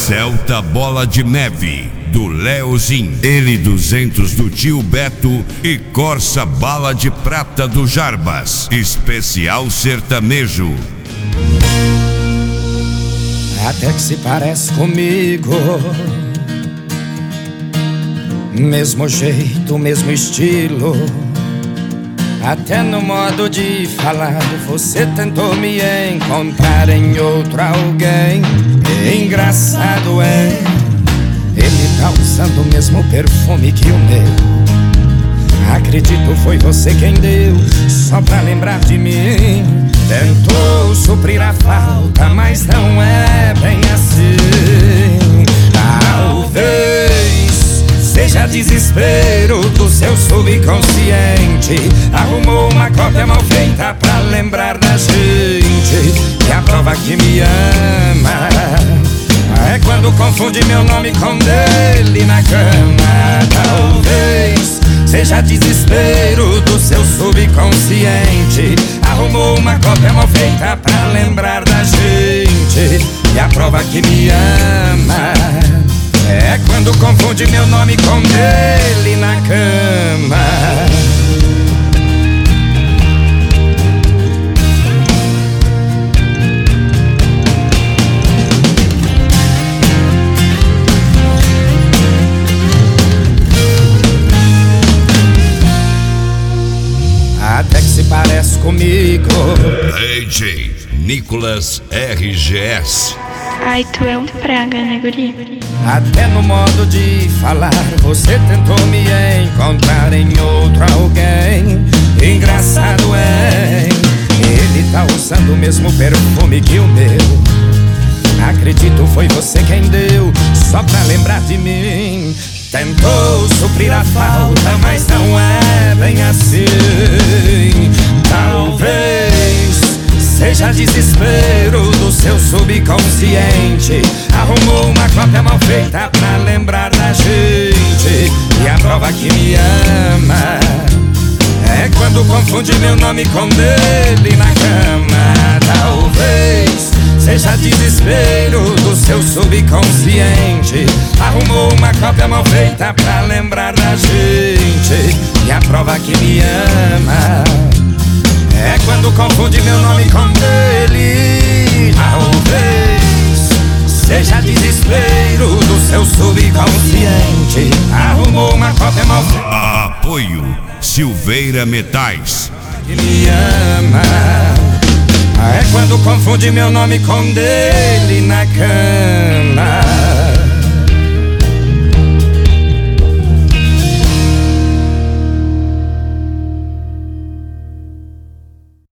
Celta Bola de Neve, do Leozin, L200 do Tio Beto e Corsa Bala de Prata do Jarbas. Especial sertanejo. Até que se parece comigo, mesmo jeito, mesmo estilo, até no modo de falar. Você tentou me encontrar em outro alguém. Engraçado é, ele tá usando o mesmo perfume que o meu. Acredito foi você quem deu, só pra lembrar de mim. Tentou suprir a falta, mas não é bem assim. Talvez seja desespero do seu subconsciente. Arrumou uma cópia mal feita pra lembrar da gente. E a prova que me ama é quando confunde meu nome com dele na cama. Talvez seja desespero do seu subconsciente. Arrumou uma cópia mal feita pra lembrar da gente. E a prova que me ama é quando confunde meu nome com dele na cama. Até que se parece comigo. DJ Nicolas RGS. Ai, tu é um praga, né, guri? Até no modo de falar, você tentou me encontrar em outro alguém. Engraçado é, ele tá usando o mesmo perfume que o meu. Acredito foi você quem deu, só pra lembrar de mim. Tentou suprir a falta, mas não é bem assim. Talvez seja desespero do seu subconsciente. Arrumou uma cópia mal feita pra lembrar da gente. E a prova que me ama é quando confunde meu nome com dele na cama. Talvez seja desespero do seu subconsciente. Arrumou uma cópia mal feita pra lembrar da gente. E a prova que me ama é quando confunde meu nome com dele. Talvez seja desespero do seu subconsciente. Arrumou uma cópia mal feita. Apoio Silveira Metais. Que me ama é quando confunde meu nome com dele